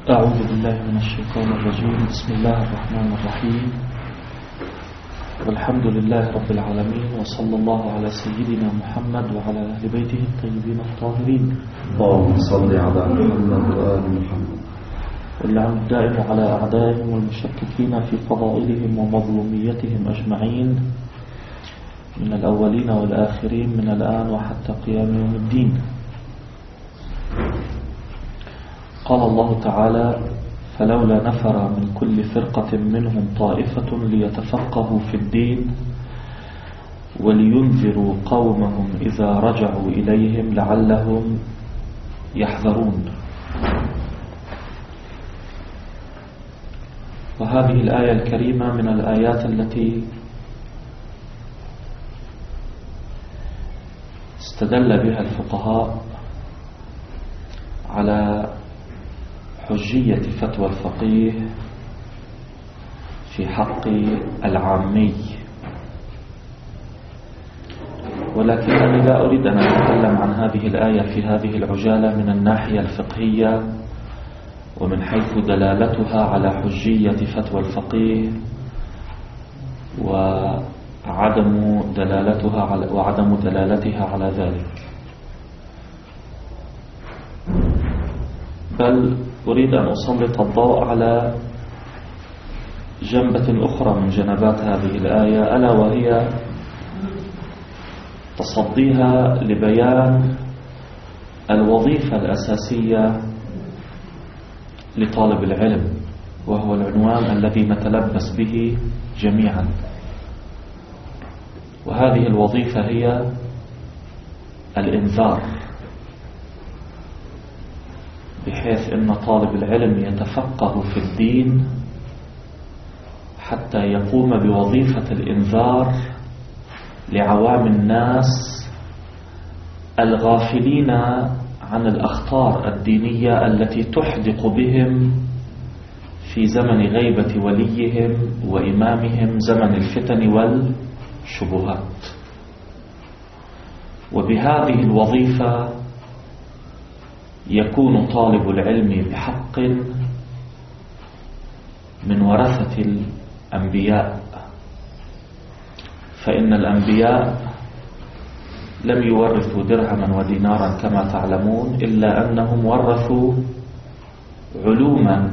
أعوذ بالله من الشيطان الرجيم. بسم الله الرحمن الرحيم، والحمد لله رب العالمين، وصلى الله على سيدنا محمد وعلى أهل بيته الطيبين الطاهرين. اللهم صل على محمد وآل محمد. واللعن الدائم على أعدائهم والمشككين في فضائلهم ومظلوميتهم أجمعين من الأولين والآخرين من الآن وحتى قيام يوم الدين. قال الله تعالى: فلولا نفر من كل فرقة منهم طائفة ليتفقهوا في الدين ولينذروا قومهم إذا رجعوا إليهم لعلهم يحذرون. وهذه الآية الكريمة من الآيات التي استدل بها الفقهاء على حجية فتوى الفقيه في حق العامي، ولكنني لا أريد أن أتكلم عن هذه الآية في هذه العجالة من الناحية الفقهية ومن حيث دلالتها على حجية فتوى الفقيه وعدم دلالتها على ذلك، بل أريد أن أسلط الضوء على جنبة أخرى من جنبات هذه الآية، ألا وهي تصديها لبيان الوظيفة الأساسية لطالب العلم، وهو العنوان الذي نتلبس به جميعا. وهذه الوظيفة هي الإنذار، بحيث أن طالب العلم يتفقه في الدين حتى يقوم بوظيفة الإنذار لعوام الناس الغافلين عن الأخطار الدينية التي تحدق بهم في زمن غيبة وليهم وإمامهم، زمن الفتن والشبهات. وبهذه الوظيفة يكون طالب العلم بحق من ورثة الأنبياء، فإن الأنبياء لم يورثوا درهما ودينارا كما تعلمون، إلا أنهم ورثوا علوما،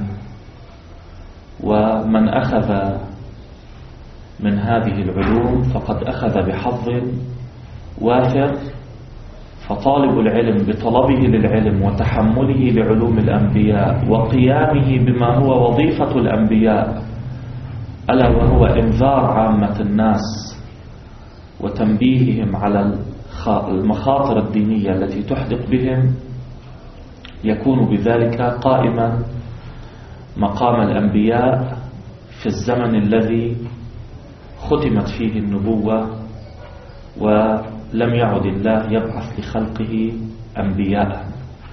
ومن أخذ من هذه العلوم فقد أخذ بحظ وافر. فطالب العلم بطلبه للعلم وتحمله لعلوم الأنبياء وقيامه بما هو وظيفة الأنبياء، ألا وهو إنذار عامة الناس وتنبيههم على المخاطر الدينية التي تحدق بهم، يكون بذلك قائما مقام الأنبياء في الزمن الذي ختمت فيه النبوة ولم يعد الله يبعث لخلقه أنبياء.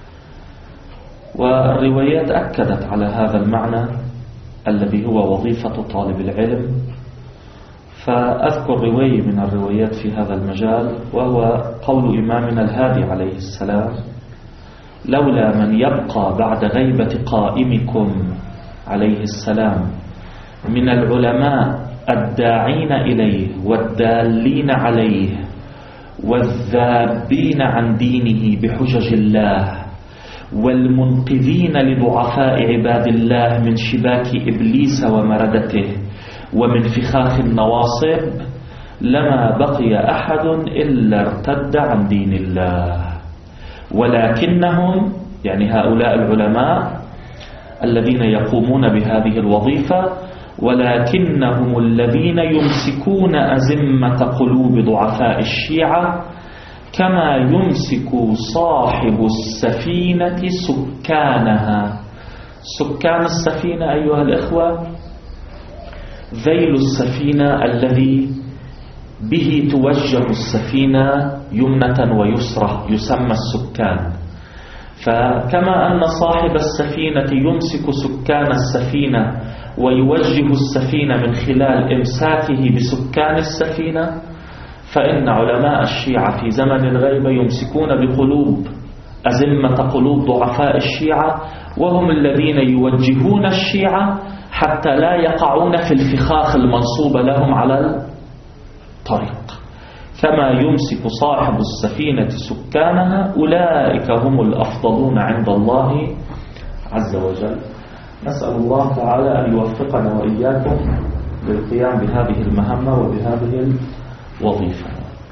والروايات أكدت على هذا المعنى الذي هو وظيفة طالب العلم. فأذكر رواية من الروايات في هذا المجال، وهو قول إمامنا الهادي عليه السلام: لولا من يبقى بعد غيبة قائمكم عليه السلام من العلماء الداعين إليه والدالين عليه والذابين عن دينه بحجج الله والمنقذين لضعفاء عباد الله من شباك إبليس ومردته ومن فخاخ النواصب، لما بقي أحد إلا ارتد عن دين الله. ولكنهم، يعني هؤلاء العلماء الذين يقومون بهذه الوظيفة، ولكنهم الذين يمسكون أزمة قلوب ضعفاء الشيعة، كما يمسك صاحب السفينة سكانها. سكان السفينة أيها الإخوة ذيل السفينة الذي به توجه السفينة يمنة ويسرى يسمى السكان. فكما أن صاحب السفينة يمسك سكان السفينة ويوجه السفينة من خلال إمساكه بسكان السفينة، فإن علماء الشيعة في زمن الغيبة يمسكون بقلوب أزمة قلوب ضعفاء الشيعة، وهم الذين يوجهون الشيعة حتى لا يقعون في الفخاخ المنصوبة لهم على الطريق. كما يمسك صاحب السفينة سكانها أولئك هم الأفضلون عند الله عز وجل. نسأل الله تعالى أن يوفقنا وإياكم للقيام بهذه المهمة وبهذه الوظيفة.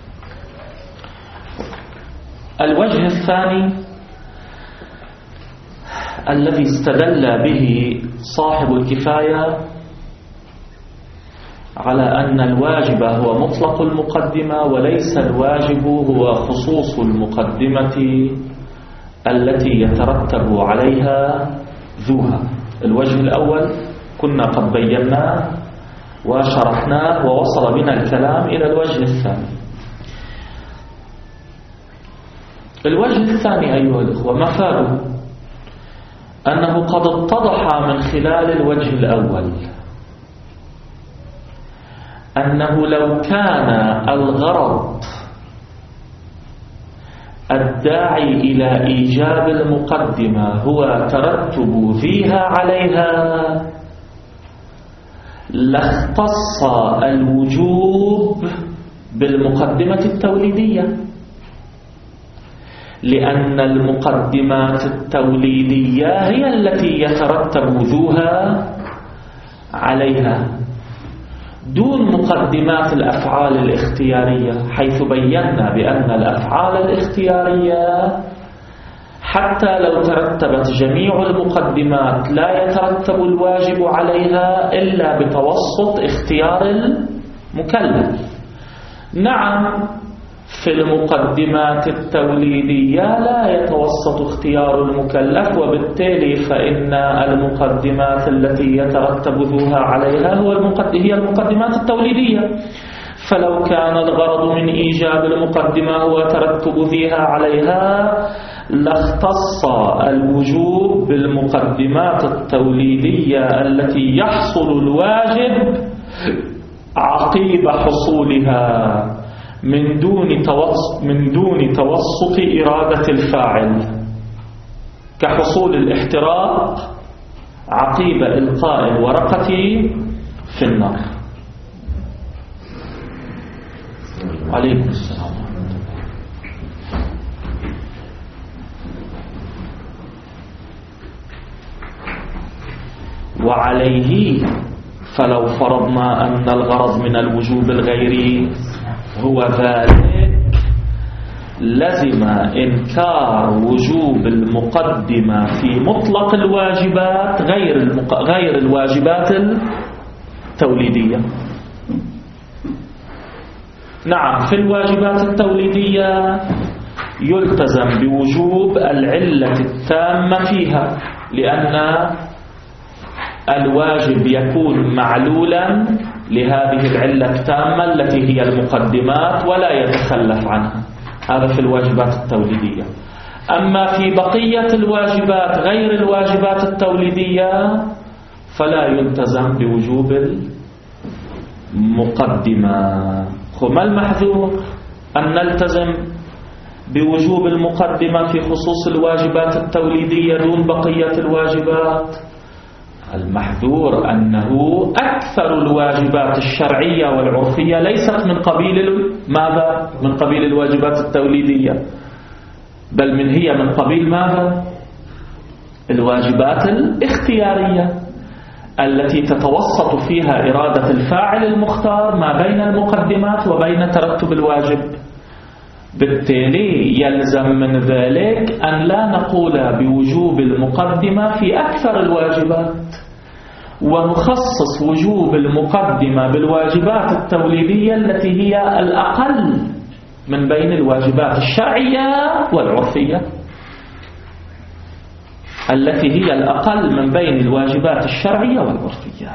الوجه الثاني الذي استدل به صاحب الكفاية على أن الواجب هو مطلق المقدمة وليس الواجب هو خصوص المقدمة التي يترتب عليها ذوها. الوجه الأول كنا قد بيناه وشرحناه ووصل بنا الكلام إلى الوجه الثاني. الوجه الثاني أيها الإخوة مفاده أنه قد اتضح من خلال الوجه الأول أنه لو كان الغرض الداعي إلى إيجاب المقدمة هو ترتب ذيها عليها لاختص الوجوب بالمقدمة التوليدية، لأن المقدمات التوليدية هي التي يترتب ذوها عليها دون مقدمات الأفعال الاختيارية، حيث بينا بأن الأفعال الاختيارية حتى لو ترتبت جميع المقدمات لا يترتب الواجب عليها إلا بتوسط اختيار المكلف. نعم، في المقدمات التوليدية لا يتوسط اختيار المكلف، وبالتالي فإن المقدمات التي يترتب ذوها عليها هي المقدمات التوليدية. فلو كان الغرض من إيجاب المقدمة هو ترتب ذيها عليها لاختص الوجوب بالمقدمات التوليدية التي يحصل الواجب عقيب حصولها من دون توسط إرادة الفاعل، كحصول الاحتراق عقيب إلقاء الورقة في النار. عليكم السلام. وعليه فلو فرضنا أن الغرض من الوجوب الغيري هو ذلك لزم إنكار وجوب المقدمة في مطلق الواجبات غير الواجبات التوليدية. نعم، في الواجبات التوليدية يلتزم بوجوب العلة التامة فيها، لأن الواجب يكون معلولا لهذه العلة التامة التي هي المقدمات ولا يتخلف عنها. هذا في الواجبات التوليدية. أما في بقية الواجبات غير الواجبات التوليدية فلا يلتزم بوجوب المقدمة. ما المحذور؟ أن نلتزم بوجوب المقدمة في خصوص الواجبات التوليدية دون بقية الواجبات. المحذور أنه أكثر الواجبات الشرعية والعرفية ليست من قبيل ماذا؟ من قبيل الواجبات التوليدية، بل هي من قبيل ماذا؟ الواجبات الاختيارية التي تتوسط فيها إرادة الفاعل المختار ما بين المقدمات وبين ترتب الواجب. بالتالي يلزم من ذلك أن لا نقول بوجوب المقدمة في أكثر الواجبات، ونخصص وجوب المقدمة بالواجبات التوليدية التي هي الأقل من بين الواجبات الشرعية والعرفية، التي هي الأقل من بين الواجبات الشرعية والعرفية.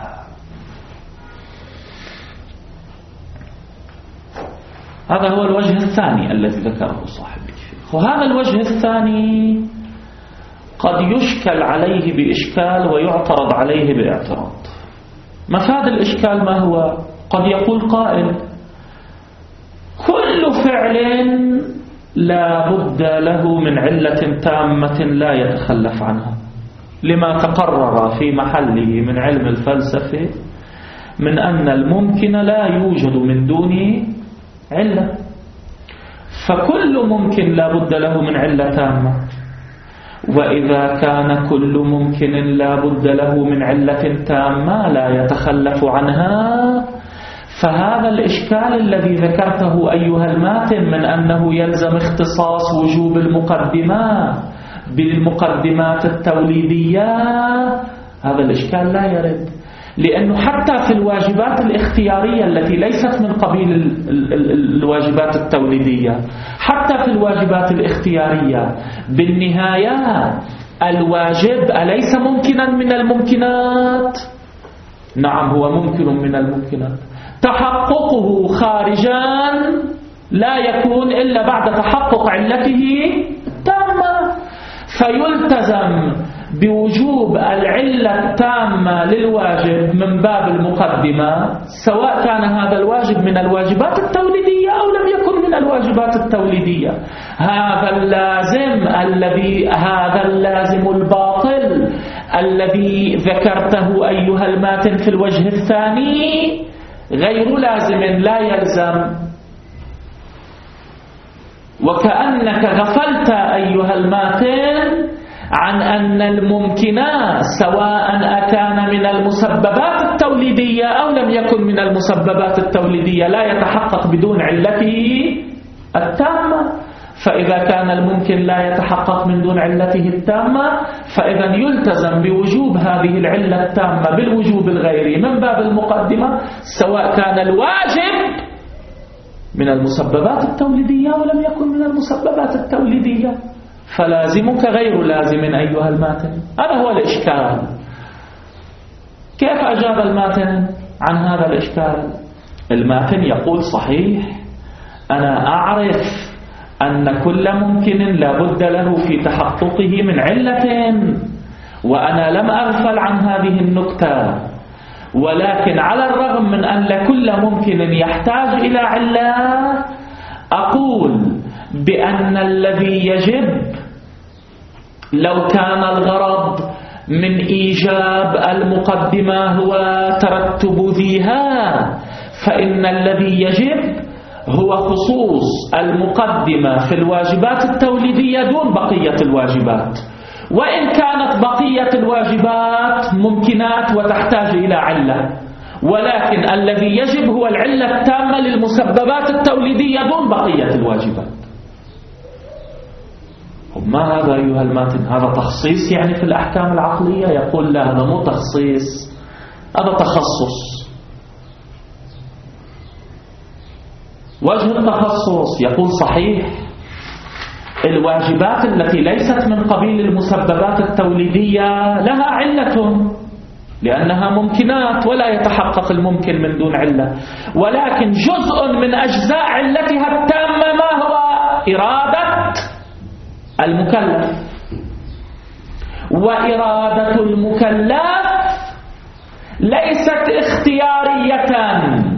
هذا هو الوجه الثاني الذي ذكره صاحب الكفاية. وهذا الوجه الثاني قد يشكل عليه بإشكال ويعترض عليه باعتراض. مفاد الإشكال ما هو؟ قد يقول قائل: كل فعل لا بد له من علة تامة لا يتخلف عنها، لما تقرر في محله من علم الفلسفة من أن الممكن لا يوجد من دونه علة، فكل ممكن لا بد له من علة تامة. وإذا كان كل ممكن لا بد له من علة تامة لا يتخلف عنها، فهذا الإشكال الذي ذكرته أيها الماتن من أنه يلزم اختصاص وجوب المقدمات بالمقدمات التوليدية، هذا الإشكال لا يرد، لأنه حتى في الواجبات الاختيارية التي ليست من قبيل الواجبات التوليدية، حتى في الواجبات الاختيارية بالنهاية الواجب أليس ممكنا من الممكنات؟ نعم هو ممكن من الممكنات، تحققه خارجا لا يكون إلا بعد تحقق علته تامة، فيلتزم بوجوب العلة التامة للواجب من باب المقدمة، سواء كان هذا الواجب من الواجبات التوليدية أو لم يكن من الواجبات التوليدية. هذا اللازم الباطل الذي ذكرته أيها الماتن في الوجه الثاني غير لازم لا يلزم، وكأنك غفلت أيها الماتن عن أن الممكنات سواء أكان من المسببات التوليدية أو لم يكن من المسببات التوليدية لا يتحقق بدون علته التامة، فإذا كان الممكن لا يتحقق من دون علته التامة فإذا يلتزم بوجوب هذه العلة التامة بالوجوب الغيري من باب المقدمة، سواء كان الواجب من المسببات التوليدية ولم يكن من المسببات التوليدية، فلازمك غير لازم أيها الماتن. هذا هو الإشكال. كيف أجاب الماتن عن هذا الإشكال؟ الماتن يقول صحيح أنا أعرف أن كل ممكن لا بد له في تحققه من علة، وأنا لم أغفل عن هذه النكتة، ولكن على الرغم من أن كل ممكن يحتاج إلى علة أقول بأن الذي يجب لو كان الغرض من إيجاب المقدمة هو ترتب ذيها، فإن الذي يجب هو خصوص المقدمة في الواجبات التوليدية دون بقية الواجبات، وإن كانت بقية الواجبات ممكنات وتحتاج إلى علة، ولكن الذي يجب هو العلة التامة للمسببات التوليدية دون بقية الواجبات. ما هذا أيها الماتن؟ هذا تخصيص يعني في الأحكام العقلية؟ يقول لا، هذا مو تخصيص، هذا تخصص. وجه التخصص يقول صحيح الواجبات التي ليست من قبيل المسببات التوليدية لها علة لأنها ممكنات ولا يتحقق الممكن من دون علة، ولكن جزء من أجزاء علتها التامة ما هو؟ إرادة المكلف، وإرادة المكلف ليست اختيارية،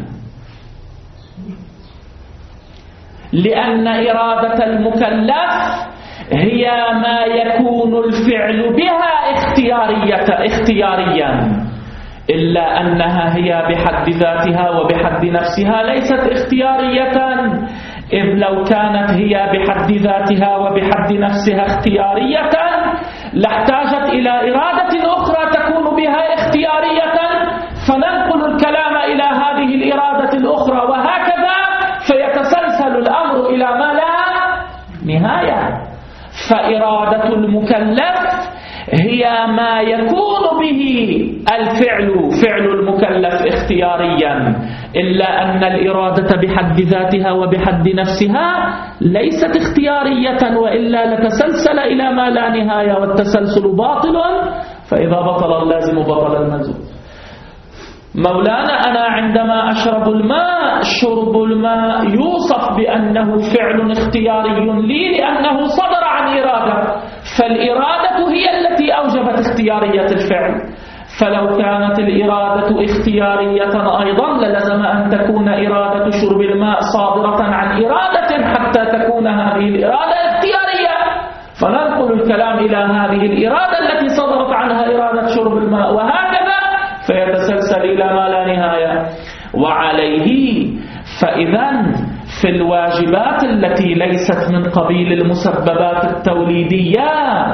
لأن إرادة المكلف هي ما يكون الفعل بها اختياريا، إلا أنها هي بحد ذاتها وبحد نفسها ليست اختيارية، إذ لو كانت هي بحد ذاتها وبحد نفسها اختيارية لاحتاجت إلى إرادة أخرى تكون بها اختيارية، فننقل الكلام إلى هذه الإرادة الأخرى، وهكذا فيتسلسل الأمر إلى ما لا نهاية. فإرادة المكلف هي ما يكون به الفعل فعل المكلف اختياريا، إلا أن الإرادة بحد ذاتها وبحد نفسها ليست اختيارية، وإلا لتسلسل إلى ما لا نهاية، والتسلسل باطل، فإذا بطل اللازم بطل الملزوم. مولانا أنا عندما أشرب الماء شرب الماء يوصف بأنه فعل اختياري لي لأنه صدر عن إرادة، فالإرادة هي التي أوجبت اختيارية الفعل، فلو كانت الإرادة اختيارية أيضا للزم أن تكون إرادة شرب الماء صادرة عن إرادة حتى تكون هذه الإرادة اختيارية، فننقل الكلام إلى هذه الإرادة التي صدرت عنها إرادة شرب الماء، وهكذا فيتسلسل إلى ما لا نهاية. وعليه فإذا في الواجبات التي ليست من قبيل المسببات التوليدية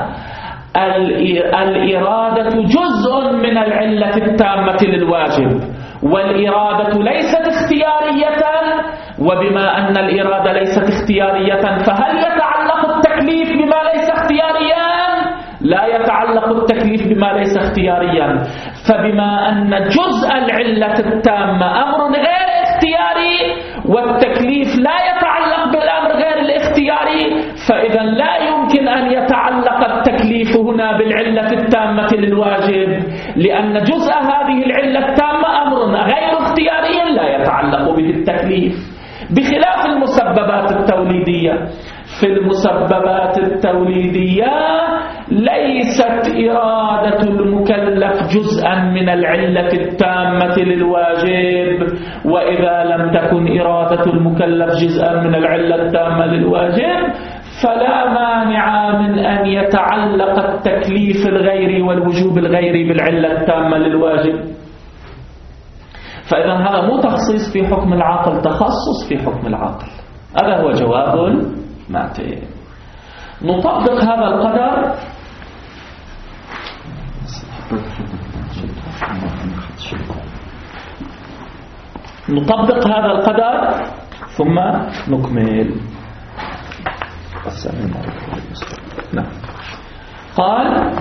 الإرادة جزء من العلة التامة للواجب، والإرادة ليست اختيارية، وبما أن الإرادة ليست اختيارية فهل يتعلق التكليف بما ليس اختياريا؟ لا يتعلق التكليف بما ليس اختياريا. فبما أن جزء العلة التامة أمر غير اختياري والتكليف لا يتعلق بالأمر غير الاختياري، فإذا لا يمكن أن يتعلق التكليف هنا بالعلة التامة للواجب، لأن جزء هذه العلة التامة أمر غير اختياري لا يتعلق به التكليف، بخلاف المسببات التوليدية. في المسببات التوليدية ليست إرادة المكلف جزءا من العلة التامة للواجب، وإذا لم تكن إرادة المكلف جزءا من العلة التامة للواجب فلا مانع من أن يتعلق التكليف الغيري والوجوب الغيري بالعلة التامة للواجب. فإذا هذا مو تخصيص في حكم العاقل، تخصص في حكم العاقل. هذا هو جواب المعتين. نطبق هذا القدر ثم نكمل. نعم. قال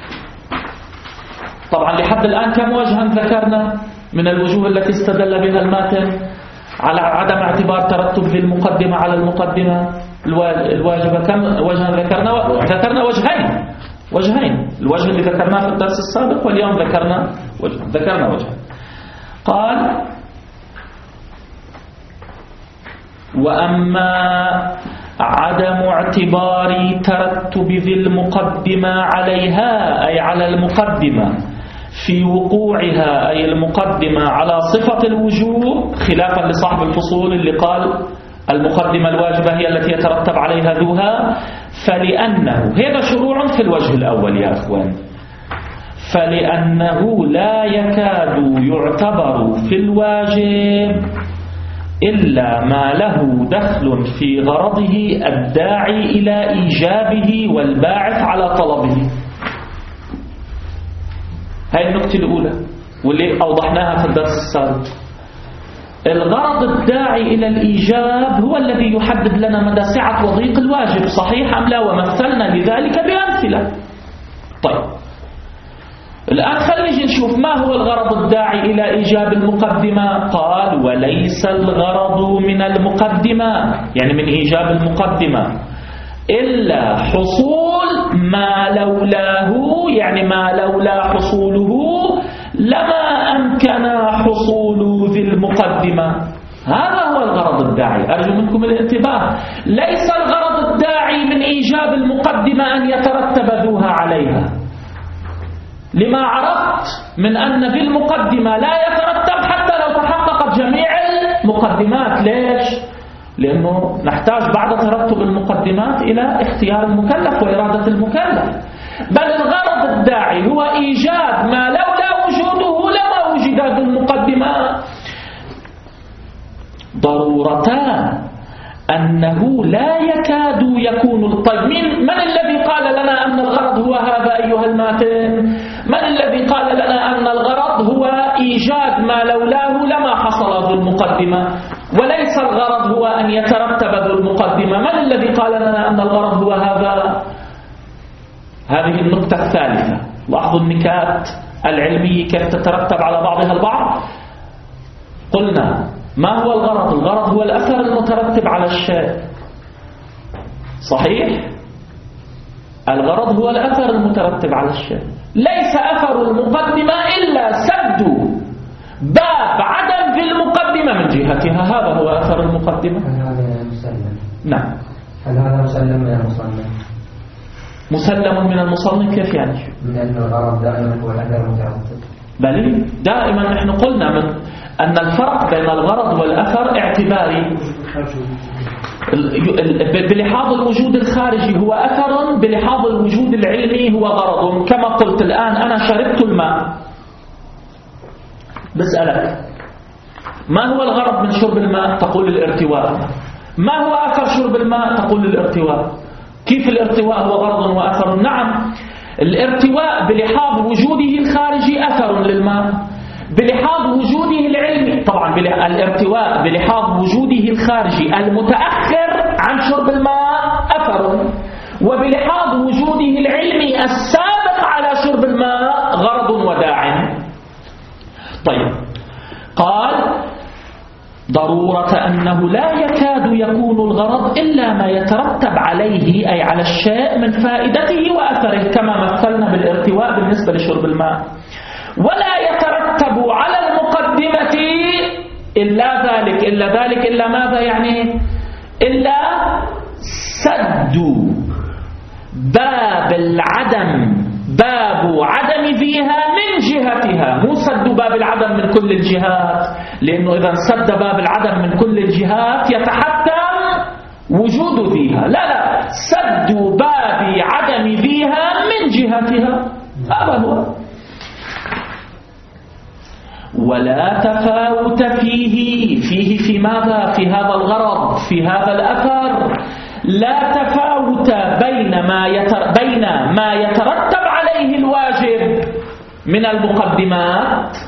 طبعا لحد الآن كم وجها ذكرنا من الوجوه التي استدل بها الماتن على عدم اعتبار ترتب ذي المقدمة على المقدمة الواجبة؟ كم وجها ذكرنا؟ ذكرنا وجهين، الوجه اللي ذكرناه في الدرس السابق واليوم ذكرنا وجه. قال وأما عدم اعتبار ترتب ذي المقدمة عليها أي على المقدمة في وقوعها، أي المقدمة على صفة الوجوب، خلافا لصاحب الفصول اللي قال المقدمة الواجبة هي التي يترتب عليها ذوها، فلأنه هذا شروع في الوجه الأول يا أخوان، فلأنه لا يكاد يعتبر في الواجب إلا ما له دخل في غرضه الداعي إلى إيجابه والباعث على طلبه. هاي النقطة الأولى واللي أوضحناها في الدرس السابق. الغرض الداعي إلى الإيجاب هو الذي يحدد لنا مدى سعة وضيق الواجب، صحيح أم لا؟ ومثلنا لذلك بأمثلة. طيب الآن خلينا نشوف ما هو الغرض الداعي إلى إيجاب المقدمة. قال وليس الغرض من المقدمة يعني من إيجاب المقدمة إلا حصول ما لولاه، يعني ما لولا حصوله لما أمكن حصول ذي المقدمة. هذا هو الغرض الداعي، أرجو منكم الانتباه. ليس الغرض الداعي من إيجاب المقدمة أن يترتب ذوها عليها، لما عرفت من أن ذي المقدمة لا يترتب حتى لو تحققت جميع المقدمات. ليش؟ لأنه نحتاج بعد ترتب المقدمات إلى اختيار المكلف وإرادة المكلف. بل الغرض الداعي هو إيجاد ما لولا وجوده لما وجد ذو المقدمات. ضرورتان أنه لا يكاد يكون. طيب من الذي قال لنا أن الغرض هو هذا أيها الماتن؟ من الذي قال لنا أن الغرض هو إيجاد ما لولاه لما حصل ذو المقدمة، وليس الغرض هو أن يترتب ذو المقدمة؟ من الذي قال لنا أن الغرض هو هذا؟ هذه النقطة الثالثة. لاحظوا النكات العلمية كيف تترتب على بعضها البعض. قلنا ما هو الغرض؟ الغرض هو الأثر المترتب على الشيء، صحيح؟ الغرض هو الأثر المترتب على الشيء. ليس أثر المقدمة إلا سد باب عدم في المقدمة من جهتها، هذا هو أثر المقدمة. هل هذا مسلم؟ نعم. هل هذا مسلم يا مصنف؟ مسلم من المصنف كيف يعني؟ من أن الغرض دائما هو الأثر المترتب. بل دائما نحن قلنا من أن الفرق بين الغرض والأثر اعتباري. بلحاظ الوجود الخارجي هو أثر، بلحاظ الوجود العلمي هو غرض. كما قلت الآن أنا شربت الماء، بسألك ما هو الغرض من شرب الماء؟ تقول الارتواء. ما هو أثر شرب الماء؟ تقول الارتواء. كيف الارتواء هو غرض وأثر؟ نعم، الارتواء بلحاظ وجوده الخارجي أثر للماء، بلحاظ وجوده العلمي طبعا الارتواء بلحاظ وجوده الخارجي المتأخر عن شرب الماء أثر، وبلحاظ وجوده العلمي السابق على شرب الماء غرض وداع. طيب، قال ضرورة أنه لا يكاد يكون الغرض إلا ما يترتب عليه أي على الشيء من فائدته وأثره، كما مثلنا بالارتواء بالنسبة لشرب الماء. ولا يترتب على المقدمة إلا ذلك إلا ماذا يعني؟ إلا سد باب عدم فيها من جهتها، مو سد باب العدم من كل الجهات، لأنه إذا سد باب العدم من كل الجهات يتحتم وجود فيها. لا، سد باب عدم فيها من جهتها، هذا هو. ولا تفاوت فيه في ماذا؟ في هذا الغرض، في هذا الأثر لا تفاوت بين ما يترتب عليه الواجب من المقدمات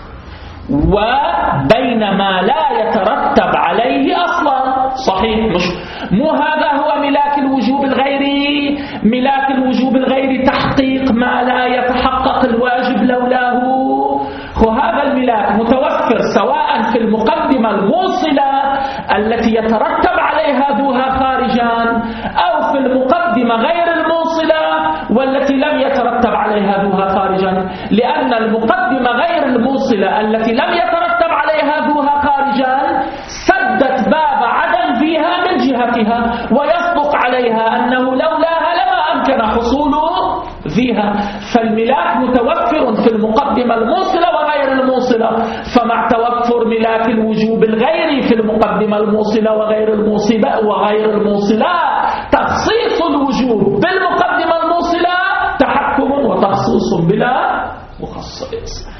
وبين ما لا يترتب عليه أصلا. صحيح، مو هذا هو ملاك الوجوب الغيري. ملاك الوجوب الغيري تحقيق ما لا يتحقق الواجب لولاه. وهذا الملاك متوفر سواء في المقدمة الموصلة التي يترتب عليها ذوها خارجا، أو في المقدمة غير الموصلة والتي لم يترتب عليها ذوها خارجا، لأن المقدمة غير الموصلة التي لم يترتب عليها ذوها خارجا سدت باب عدم فيها من جهتها، ويصدق عليها أنه لولاها لما أمكن حصوله فيها. فالملاك متوفر في المقدمة الموصلة وغير الموصلة، فمع توفر ملاك الوجوب الغيري في المقدمة الموصلة وغير الموصلة تخصيص الوجوب بالمقدمة الموصلة تحكم وتخصيص بلا مخصص.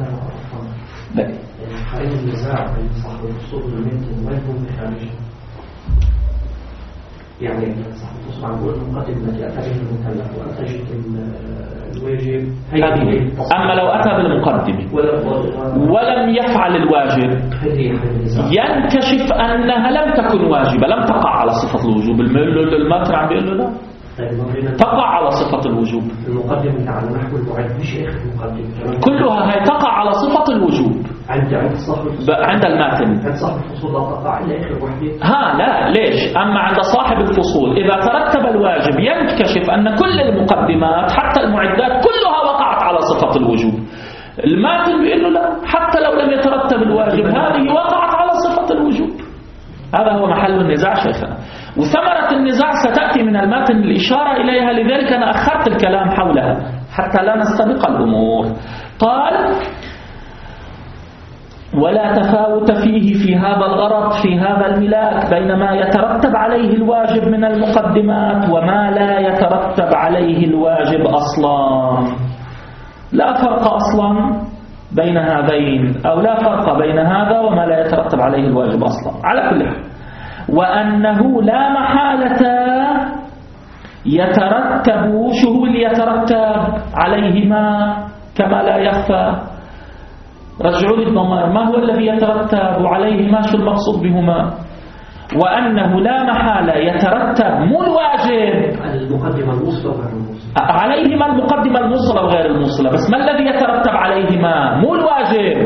خارج النزاع بين صاحب الفصول والمتن ما يكون بخارجه، يعني صاحب الفصول عم يقول المقدمة أتى به المكلف وأتى الواجب. أما لو أتى بالمقدمة ولم يفعل الواجب ينكشف أنها لم تكن واجبة، لم تقع على صفة الوجوب. الماتر عم بيقول له لا، تقع على صفة الوجوب. المقدمة على نحو المعد مش آخر المقدمة كلها هي تقع على صفة الوجوب عند الماتن. عند صاحب الفصول لا تقع إلا آخر وحدة. لا، ليش؟ أما عند صاحب الفصول إذا ترتب الواجب ينكشف أن كل المقدمات حتى المعدات كلها وقعت على صفة الوجوب. الماتن بيقول له لا، حتى لو لم يترتب الواجب هذه وقعت على صفة الوجوب. هذا هو محل النزاع شيخنا، وثمرة النزاع ستأتي من الماتن الإشارة إليها، لذلك أنا أخرت الكلام حولها حتى لا نستبق الأمور. قال ولا تفاوت فيه في هذا الغرض، في هذا الملاك، بين ما يترتب عليه الواجب من المقدمات وما لا يترتب عليه الواجب أصلا. لا فرق أصلا بين هذين، أو لا فرق بين هذا وما لا يترتب عليه الواجب أصلا على كل حال. وأنه لا محالة يترتب، شو اللي يترتب عليهما كما لا يخفى؟ رجعوا لي الضمائر، ما هو الذي يترتب عليهما؟ شو المقصود بهما؟ وأنه لا محالة يترتب مو الواجب المقدمة الموصلة وغير الموصلة عليهما، المقدمة الموصلة وغير الموصلة، بس ما الذي يترتب عليهما؟ مو الواجب،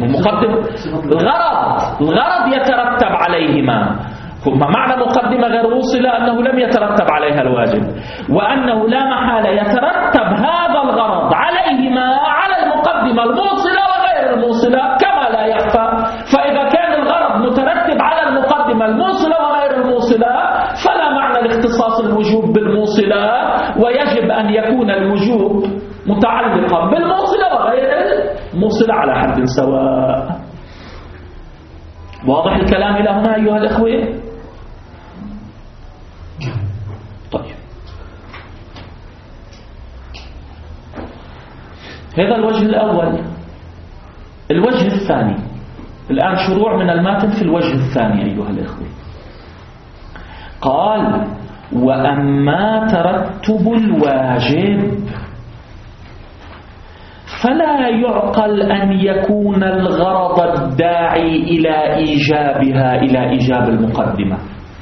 الغرض يترتب عليهما. معنى مقدمة غير موصلة أنه لم يترتب عليها الواجب، وأنه لا محالة يترتب هذا الغرض عليهما على المقدمة الموصلة وغير الموصلة كما لا يخفى. فإذا كان الغرض مترتب على المقدمة الموصلة وغير الموصلة فلا معنى لاختصاص الوجوب بالموصلة، ويجب أن يكون الوجوب متعلقا بالموصلة وغير الموصلة على حد سواء. واضح الكلام إلى هنا أيها الإخوة؟ طيب، هذا الوجه الأول. الوجه الثاني الآن شروع من الماتن في الوجه الثاني أيها الإخوة. قال: وأما ترتب الواجب فلا يعقل أن يكون الغرض الداعي إلى إيجابها إلى إيجاب المقدمة.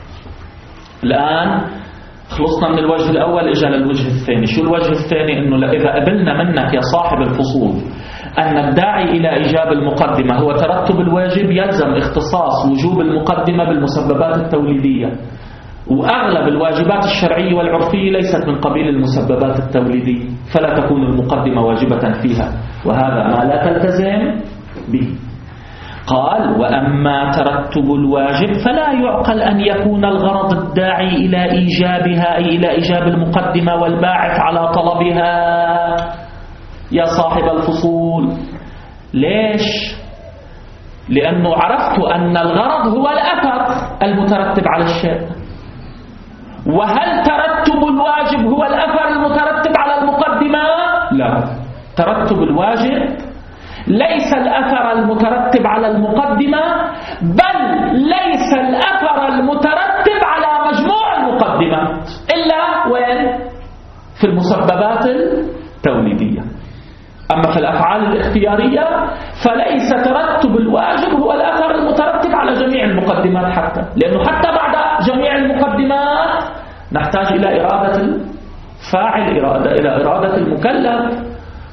الآن خلصنا من الوجه الأول، إجا للوجه الثاني. شو الوجه الثاني؟ إنه إذا قبلنا منك يا صاحب الفصول أن الداعي إلى إيجاب المقدمة هو ترتب الواجب، يلزم اختصاص وجوب المقدمة بالمسببات التوليدية، وأغلب الواجبات الشرعية والعرفية ليست من قبيل المسببات التوليدية، فلا تكون المقدمة واجبة فيها، وهذا ما لا تلتزم به. قال: وأما ترتب الواجب فلا يعقل أن يكون الغرض الداعي إلى إيجابها أي إلى إيجاب المقدمة والباعث على طلبها. يا صاحب الفصول، ليش؟ لأنه عرفت أن الغرض هو الأثر المترتب على الشيء. وهل ترتب الواجب هو الأثر المترتب على المقدمة؟ لا، ترتب الواجب ليس الأثر المترتب على المقدمة، بل ليس الأثر المترتب على مجموع المقدمات إلا وين؟ في المسببات التوليدية. أما في الأفعال الاختيارية فليس ترتب الواجب هو الأثر المترتب على جميع المقدمات، حتى لأنه حتى بعد جميع المقدمات نحتاج إلى إرادة الفاعل، إلى إرادة المكلف.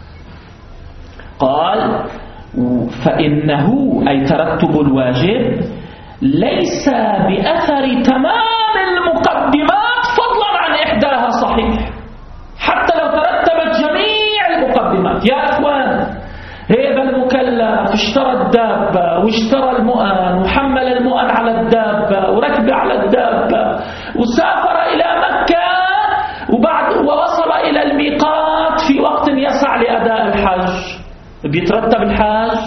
قال: فإنه أي ترتب الواجب ليس بأثر تمام المقدمات فضلا عن إحداها صحيح، حتى لو ترتبت جميع المقدمات. يا أخوان، هذا المكلف اشترى الدابة واشترى المؤن وحمل المؤن على الدابة وركب على الدابة وسافر إلى مكة ووصل إلى الميقات في وقت يسع لأداء الحج. بيترتب الحج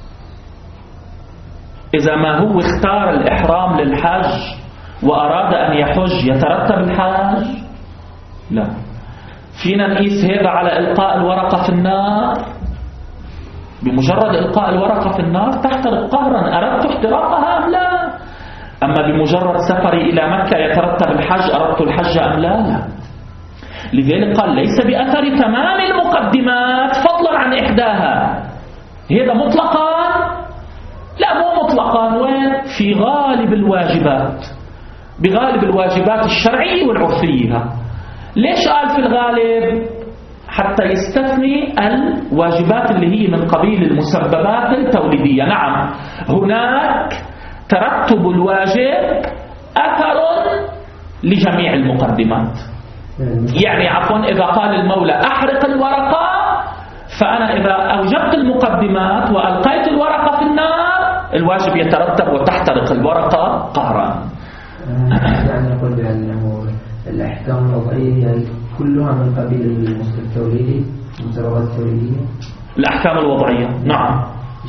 إذا ما هو اختار الإحرام للحج وأراد أن يحج، يترتب الحج؟ لا. فينا نقيس هذا على إلقاء الورقة في النار؟ بمجرد إلقاء الورقة في النار تحترق قهرا، أردت احتراقها أم لا؟ أما بمجرد سفري إلى مكة يترتب الحج، أردت الحج أم لا؟ لذلك قال: ليس بأثر تمام المقدمات فضلا عن إحداها. هذا مطلقا؟ لا، مو مطلقا. وين؟ في غالب الواجبات، بغالب الواجبات الشرعية والعرفية. ليش قال في الغالب؟ حتى يستثني الواجبات اللي هي من قبيل المسببات التوليدية. نعم، هناك ترتب الواجب أثر لجميع المقدمات. يعني عفوا، إذا قال المولى أحرق الورقة، فأنا إذا أوجبت المقدمات وألقيت الورقة في النار الواجب يترتب وتحترق الورقة قهرا. يعني نقول بأنه الأحكام الوضعية كلها من قبيل المصدر التوليدي، المسببات التوليدية. الأحكام الوضعية نعم،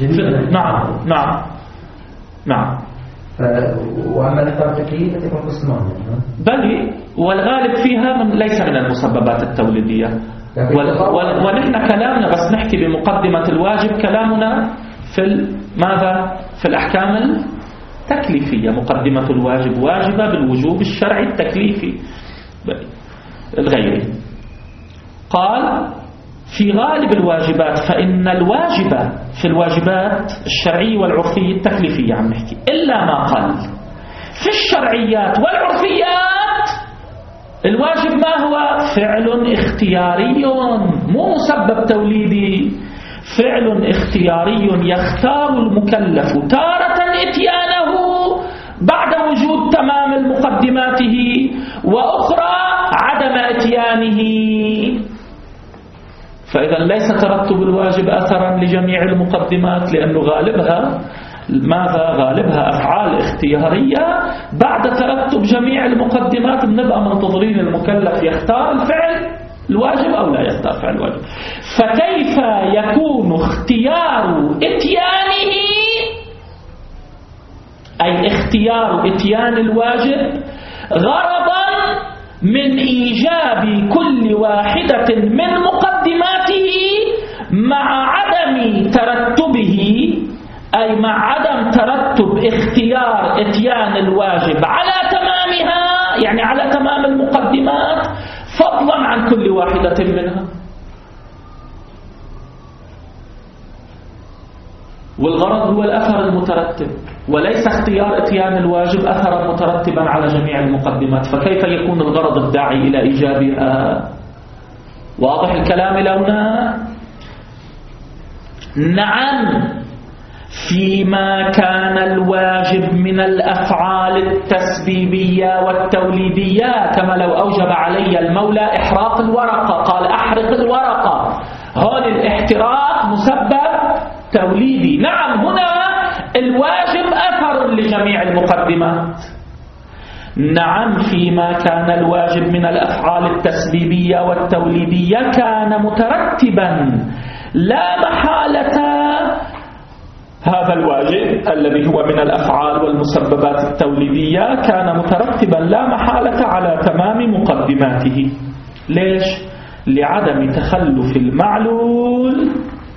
نعم. وأما الأحكام التكليفية فتكون قسمان، بل والغالب فيها ليس من المسببات التوليدية. ونحن كلامنا بس نحكي بمقدمة الواجب، كلامنا في ماذا؟ في الأحكام التكليفية. مقدمة الواجب واجبة بالوجوب الشرعي التكليفي الغيري. قال: في غالب الواجبات، فإن الواجب في الواجبات الشرعية والعرفية التكليفية عم نحكي، إلا ما قال في الشرعيات والعرفيات الواجب ما هو؟ فعل اختياري، مو مسبب توليدي، فعل اختياري يختار المكلف تارة إتيانه بعد وجود تمام المقدماته، وأخرى عدم إتيانه. فإذا ليس ترتب الواجب أثرا لجميع المقدمات، لأنه غالبها ماذا؟ غالبها أفعال اختيارية. بعد ترتب جميع المقدمات بنبقى منتظرين المكلف يختار الفعل الواجب أو لا يختار فعل الواجب. فكيف يكون اختيار إتيانه، أي اختيار إتيان الواجب، غرضا من إيجاب كل واحدة من مقدماته مع عدم ترتبه، أي مع عدم ترتب اختيار إتيان الواجب على تمامها، يعني على تمام المقدمات، فضلا عن كل واحدة منها. والغرض هو الأثر المترتب، وليس اختيار إتيان الواجب أثرا مترتبا على جميع المقدمات، فكيف يكون الغرض الداعي إلى إيجابها؟ واضح الكلام إلى هنا؟ نعم، فيما كان الواجب من الأفعال التسبيبية والتوليدية، كما لو أوجب علي المولى إحراق الورقة، قال أحرق الورقة، هون الاحتراق مسبب توليدي. نعم، هنا الواجب أثر لجميع المقدمات. نعم، فيما كان الواجب من الأفعال التسبيبية والتوليدية كان مترتبا لا محالة، هذا الواجب الذي هو من الأفعال والمسببات التوليدية كان مترتبا لا محالة على تمام مقدماته. ليش؟ لعدم تخلف المعلول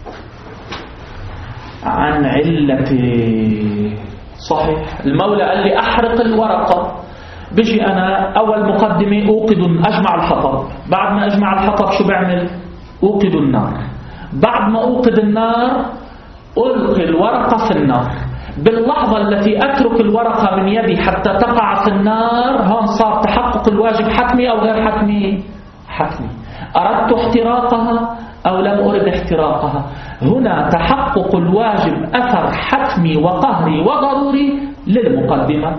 عن علته. صحيح، المولى قال لي أحرق الورقة، بيجي أنا أول مقدمة أجمع الحطب، بعد ما أجمع الحطب شو بعمل؟ أوقد النار، بعد ما أوقد النار ألقي الورقة في النار. باللحظة التي أترك الورقة من يدي حتى تقع في النار، هون صار تحقق الواجب حتمي أو غير حتمي؟ حتمي. أردت احتراقها أو لم أرد احتراقها؟ هنا تحقق الواجب أثر حتمي وقهري وضروري للمقدمة.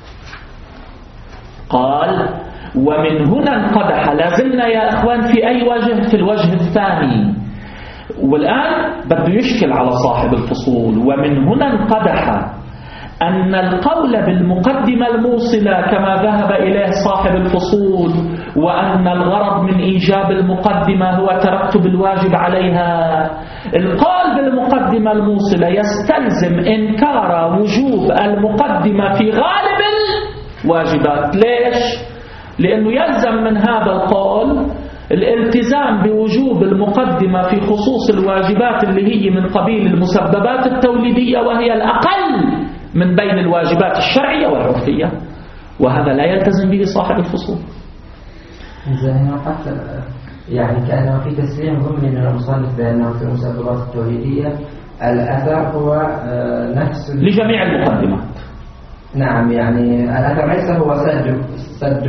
قال ومن هنا انقدح. لازلنا يا أخوان في أي وجه؟ في الوجه الثاني، والآن بده يشكل على صاحب الفصول. ومن هنا انقدح أن القول بالمقدمة الموصلة كما ذهب إليه صاحب الفصول، وأن الغرض من إيجاب المقدمة هو ترتب الواجب عليها، القول بالمقدمة الموصلة يستلزم إنكار وجوب المقدمة في غالب الواجبات. ليش؟ لأنه يلزم من هذا القول الالتزام بوجوب المقدمة في خصوص الواجبات اللي هي من قبيل المسببات التوليدية، وهي الأقل من بين الواجبات الشرعية والعرفية، وهذا لا يلتزم به صاحب الفصول. حتى يعني كأنه في تسليم ضمني من المصنف بأنه في المسببات التوليدية الأثر هو نفس لجميع المقدمات. نعم، يعني الأثر ليس هو سد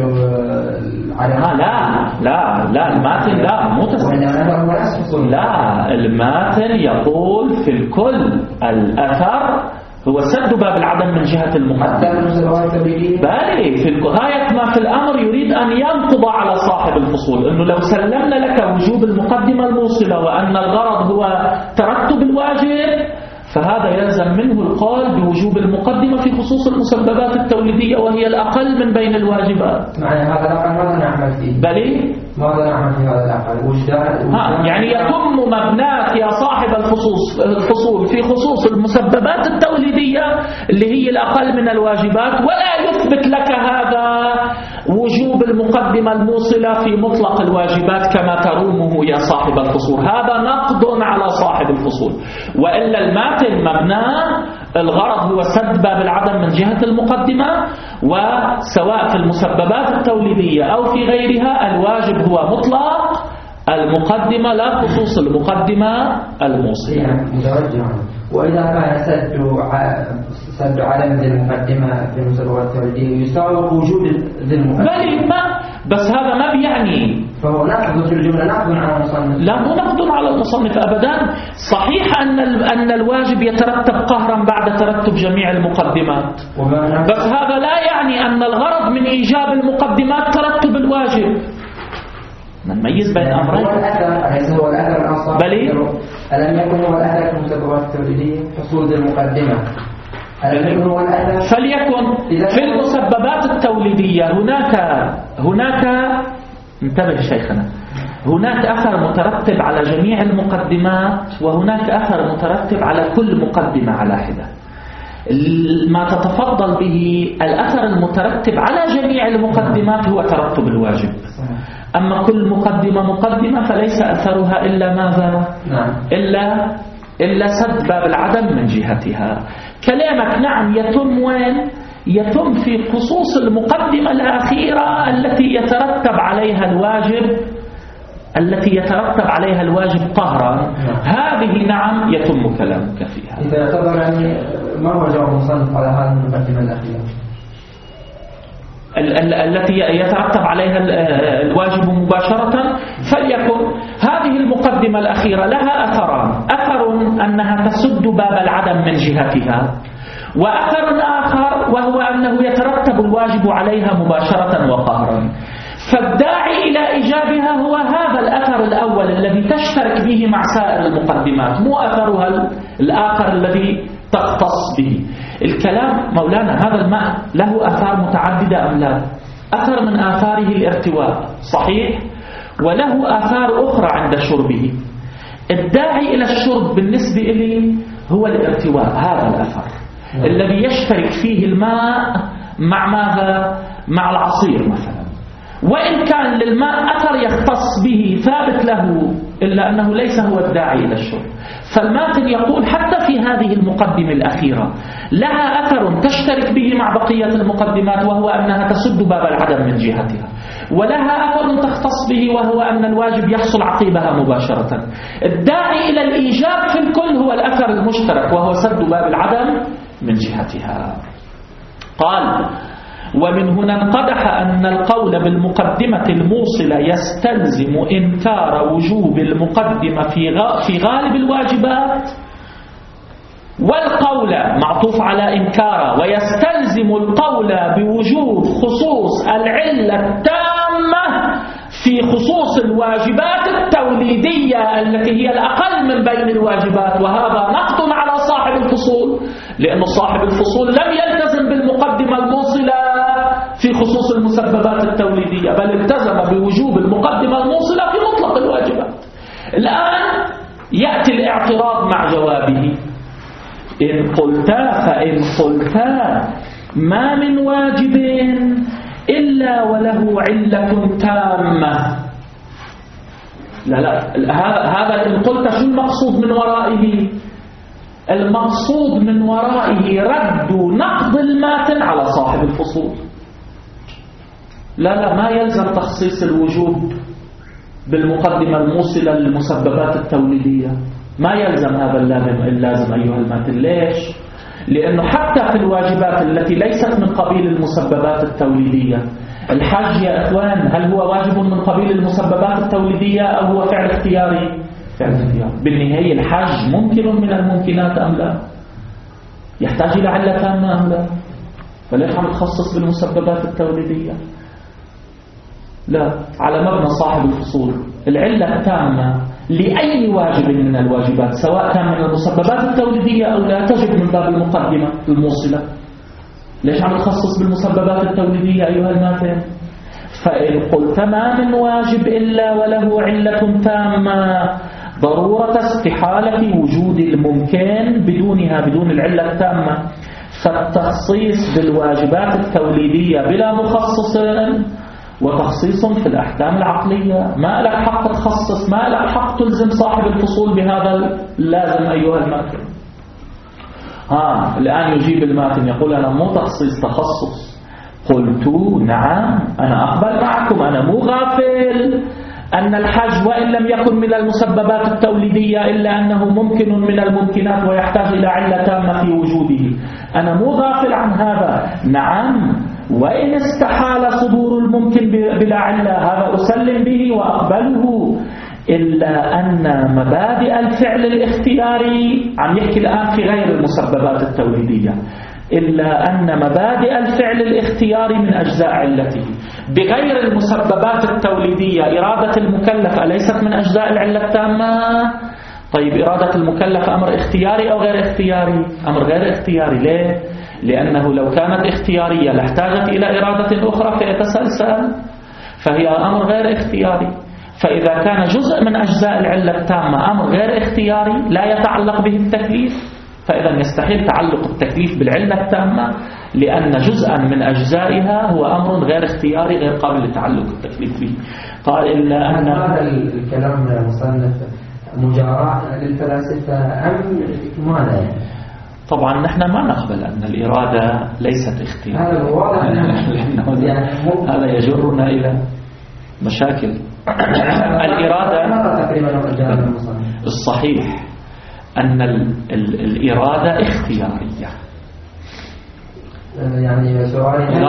لا الماتن لا مو لا، الماتن يقول في الكل الأثر هو سد باب العدم من جهة المقدمة، بل في غاية ما في الأمر يريد أن ينقض على صاحب الفصول أنه لو سلمنا لك وجوب المقدمة الموصلة وأن الغرض هو ترتب الواجب، فهذا يلزم منه القول بوجوب المقدمة في خصوص المسببات التوليدية وهي الأقل من بين الواجبات. معنى هذا الأقل ماذا نعمل فيه؟ بل ماذا نعمل في هذا الأقل؟ يعني يتم مبناك يا صاحب الفصول في خصوص المسببات التوليدية اللي هي الأقل من الواجبات، ولا يثبت لك هذا وجوب المقدمة الموصلة في مطلق الواجبات كما ترومه يا صاحب الفصول. هذا نقد على صاحب الفصول، وإلا الماتن مبناه الغرض هو سد باب العدم من جهة المقدمة، وسواء في المسببات التوليدية أو في غيرها الواجب هو مطلق المقدمة لا خصوص المقدمة الموصلة. وإذا كان سد عدم ذي المقدمة في المسببات التوليدية يستوعب وجود ذي المقدمة، بس هذا ما بيعني فهو نقد في الجملة، نقد على المصنف. لا، مو نقد على المصنف أبدا. صحيح أن الواجب يترتب قهرا بعد ترتب جميع المقدمات، بس هذا لا يعني أن الغرض من إيجاب المقدمات ترتب الواجب. نميز بين أمرين. أليس هو الأثر الأصل؟ بلي ألم يكن هو الأثر في المسببات التوليدية حصول المقدمة؟ ألم يكن هو الأثر؟ فليكن في المسببات التوليدية هناك انتبه شيخنا، هناك أثر مترتب على جميع المقدمات، وهناك أثر مترتب على كل مقدمة على حدة. ما تتفضل به الأثر المترتب على جميع المقدمات هو ترتب الواجب، أما كل مقدمة فليس أثرها إلا ماذا؟ إلا سد باب العدم من جهتها. كلامك نعم يتم وين؟ يتم في خصوص المقدمة الأخيرة التي يترتب عليها الواجب قهرا. هذه نعم يتم كلامك فيها. إذا يعتبر يعني ما هو جواب المصنف على هذه المقدمة الأخيرة التي يترتب عليها الواجب مباشرة؟ فليكن هذه المقدمة الأخيرة لها أثران: أثر أنها تسد باب العدم من جهتها، وأثر آخر وهو أنه يترتب الواجب عليها مباشرة وقهرا. فالداعي إلى إيجابها هو هذا الأثر الأول الذي تشترك به مع سائر المقدمات، مو أثرها الآخر الذي تختص به. الكلام مولانا هذا الماء له آثار متعددة أم لا؟ أثر من آثاره الارتواء صحيح، وله آثار أخرى عند شربه. الداعي إلى الشرب بالنسبة إلي هو الارتواء، هذا الأثر الذي يشترك فيه الماء مع ماذا؟ مع العصير مثلا، وإن كان للماء أثر يختص به ثابت له إلا أنه ليس هو الداعي إلى الشرب. فالماتن يقول حتى في هذه المقدمة الأخيرة لها أثر تشترك به مع بقية المقدمات، وهو أنها تسد باب العدم من جهتها، ولها أثر تختص به وهو أن الواجب يحصل عقيبها مباشرة. الداعي إلى الإيجاب في الكل هو الأثر المشترك وهو سد باب العدم من جهتها. قال: ومن هنا انقدح أن القول بالمقدمة الموصلة يستلزم إنكار وجوب المقدمة في غالب الواجبات، والقول معطوف على إنكار، ويستلزم القول بوجوب خصوص العلة التامة في خصوص الواجبات التوليدية التي هي الأقل من بين الواجبات. وهذا نقد على صاحب الفصول، لأن صاحب الفصول لم يلتزم بالمقدمة الموصلة في خصوص المسببات التوليدية، بل التزم بوجوب المقدمة الموصلة في مطلق الواجبات. الآن يأتي الاعتراض مع جوابه: إن قلت ما من واجب إلا وله علة تامة. لا هذا إن قلت شو المقصود من ورائه؟ المقصود من ورائه رد نقض الماتن على صاحب الفصول. لا ما يلزم تخصيص الوجوب بالمقدمة الموصلة للمسببات التوليدية، ما يلزم هذا اللازم أيها الماتن. ليش؟ لأنه حتى في الواجبات التي ليست من قبيل المسببات التوليدية، الحج يا أخوان هل هو واجب من قبيل المسببات التوليدية أو هو فعل اختياري؟ فعل اختياري. بالنهاية الحج ممكن من الممكنات أم لا؟ يحتاج إلى علة تامة أم لا؟ فليش عم تخصص بالمسببات التوليدية؟ لا، على مبنى صاحب الفصول العلة التامة لأي واجب من الواجبات سواء كان من المسببات التوليدية أو لا تجب من باب المقدمة الموصلة. ليش عم تخصص بالمسببات التوليدية أيها الماتن؟ فإن قلت ما من واجب إلا وله علة تامة، ضرورة استحالة وجود الممكن بدونها، بدون العلة التامة، فالتخصيص بالواجبات التوليدية بلا مخصص وتخصيص في الأحكام العقلية. ما لك حق تخصص، ما لك حق تلزم صاحب الفصول بهذا اللازم أيها الماتن. الآن يجيب الماتن يقول أنا مو تخصيص تخصص. قلت نعم أنا أقبل معكم، أنا مو غافل أن الحج وإن لم يكن من المسببات التوليدية إلا أنه ممكن من الممكنات ويحتاج إلى علة تامة في وجوده، أنا مو غافل عن هذا. نعم، وإن استحال صدور الممكن بلا علة هذا أسلم به وأقبله، إلا أن مبادئ الفعل الاختياري، عم يحكي الآن في غير المسببات التوليدية، إلا أن مبادئ الفعل الاختياري من أجزاء علته بغير المسببات التوليدية. إرادة المكلف أليست من أجزاء العلة التامة؟ طيب إرادة المكلف أمر اختياري أو غير اختياري؟ أمر غير اختياري. ليه؟ لأنه لو كانت اختيارية لاحتاجت إلى إرادة أخرى فيتسلسل، فهي أمر غير اختياري. فإذا كان جزء من أجزاء العلة التامة أمر غير اختياري لا يتعلق به التكليف، فإذا يستحيل تعلق التكليف بالعلة التامة، لأن جزءا من أجزائها هو أمر غير اختياري غير قابل لتعلق التكليف به. قال إلا أن هذا الكلام مصنف مجاراة للفلاسفة أم ماذا يعني؟ طبعا نحن ما نقبل أن الإرادة ليست اختيار، هذا واضح هذا يجرنا إلى مشاكل. الإرادة الصحيح أن الإرادة اختيارية، يعني سؤالي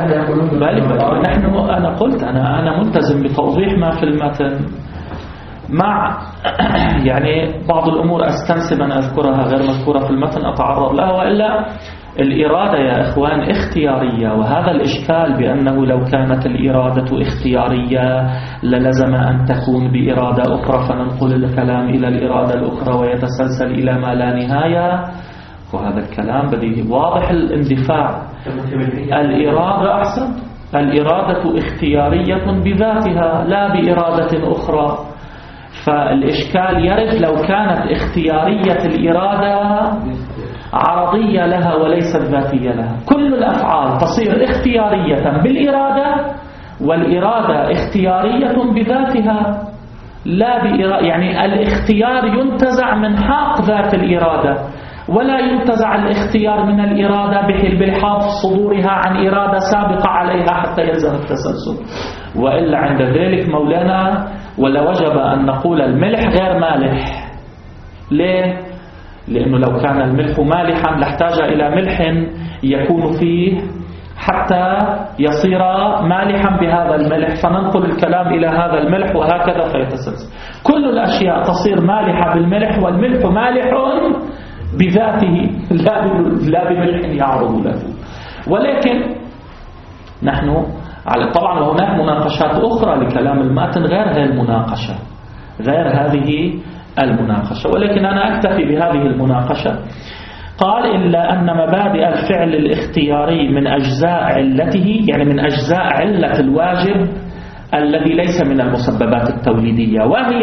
أنا قلت أنا ملتزم بتوضيح ما في المتن، مع يعني بعض الأمور أستنسب أن أذكرها غير مذكورة في المتن أتعرض لها، وإلا الإرادة يا إخوان اختيارية. وهذا الإشكال بأنه لو كانت الإرادة اختيارية للزم أن تكون بإرادة أخرى، فننقل الكلام إلى الإرادة الأخرى ويتسلسل إلى ما لا نهاية، وهذا الكلام بديهي واضح الاندفاع. الإرادة أحسن، الإرادة اختيارية بذاتها لا بإرادة أخرى، فالإشكال يرد لو كانت اختيارية الإرادة عرضية لها وليست ذاتية لها. كل الأفعال تصير اختيارية بالإرادة، والإرادة اختيارية بذاتها لا بإرادة، يعني الاختيار ينتزع من حق ذات الإرادة، ولا ينتزع الاختيار من الإرادة بلحاظ صدورها عن إرادة سابقة عليها حتى يلزم التسلسل. وإلا عند ذلك مولانا ولا وجب أن نقول الملح غير مالح. ليه؟ لأنه لو كان الملح مالحا لاحتاج إلى ملح يكون فيه حتى يصير مالحا بهذا الملح، فننقل الكلام إلى هذا الملح وهكذا فيتسلسل. كل الأشياء تصير مالحة بالملح، والملح مالح بذاته لا بملح يعرض له. ولكن نحن طبعا وهناك مناقشات أخرى لكلام المتن غير المناقشة، غير هذه المناقشة، ولكن أنا أكتفي بهذه المناقشة. قال إلا أن مبادئ الفعل الاختياري من أجزاء علته، يعني من أجزاء علة الواجب الذي ليس من المسببات التوليدية، وهي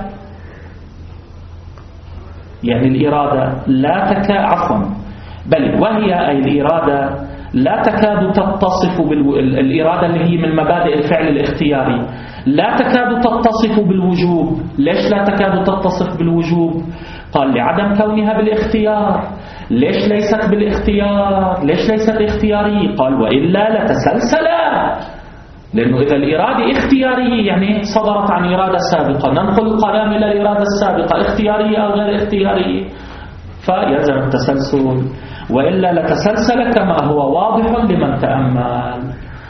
يعني الإرادة وهي أي الإرادة لا تكاد تتصف الإرادة اللي هي من مبادئ الفعل الاختياري لا تكاد تتصف بالوجوب. ليش لا تكاد تتصف بالوجوب؟ قال لعدم كونها بالاختيار. ليش ليست بالاختيار؟ ليش ليست اختيارية؟ قال وإلا لتسلسل، لأنه إذا الإرادة اختيارية يعني صدرت عن إرادة سابقة، ننقل الكلام إلى الإرادة السابقة اختيارية أو غير اختيارية، فيلزم التسلسل، وإلا لتسلسل كما هو واضح لمن تأمل.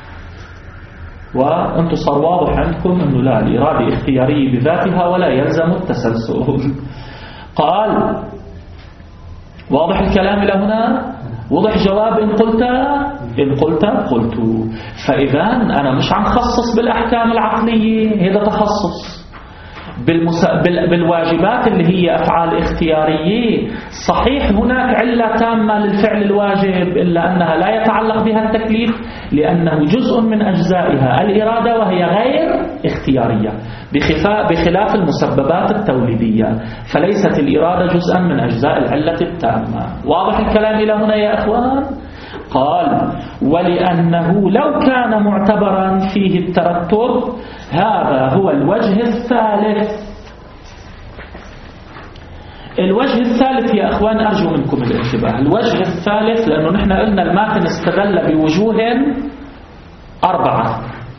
وأنتم صار واضح عندكم أنه لا، الإرادة اختيارية بذاتها ولا يلزم التسلسل. قال واضح الكلام إلى هنا؟ وضح جواب إن قلت. فإذا أنا مش عم خصص بالأحكام العقلية، هذا تخصص بالواجبات اللي هي أفعال اختيارية. صحيح هناك علة تامة للفعل الواجب، إلا أنها لا يتعلق بها التكليف، لأنه جزء من أجزائها الإرادة وهي غير اختيارية بخلاف المسببات التوليدية، فليست الإرادة جزءا من أجزاء العلة التامة. واضح الكلام إلى هنا يا أخوان؟ قال ولأنه لو كان معتبرا فيه الترتب، هذا هو الوجه الثالث. الوجه الثالث يا أخوان أرجو منكم الانتباه. الوجه الثالث لأنه نحن قلنا الماتن استدل بوجوه 4